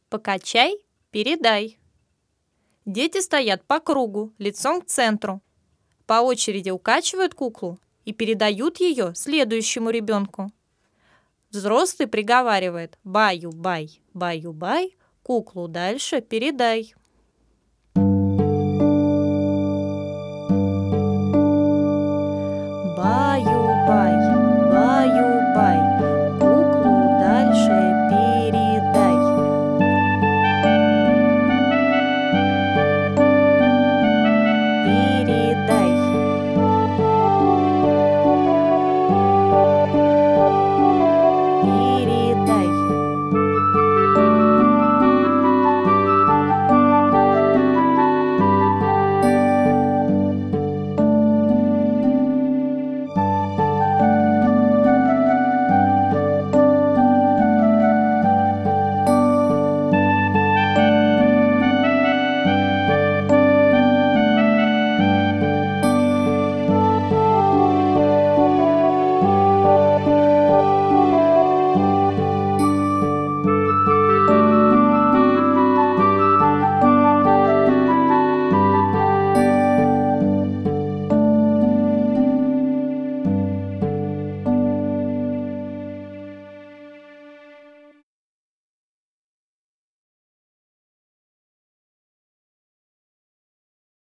Покачай, передай. Дети стоят по кругу, лицом к центру. По очереди укачивают куклу и передают ее следующему ребенку. Взрослый приговаривает: баю-бай, баю-бай, куклу дальше передай.